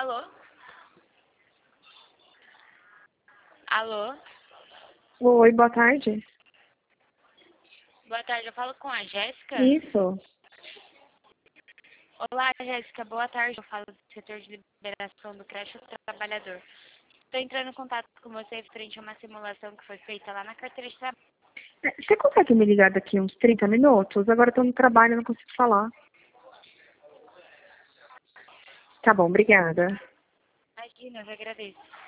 Alô? Alô? Oi, boa tarde. Boa tarde, eu falo com a Jéssica. Isso. Olá, Jéssica, boa tarde. Eu falo do setor de liberação do creche do trabalhador. Estou entrando em contato com você frente a uma simulação que foi feita lá na carteira de trabalho. Você consegue me ligar daqui uns 30 minutos? Agora eu tô no trabalho, não consigo falar. Tá bom, obrigada. Imagina, eu agradeço.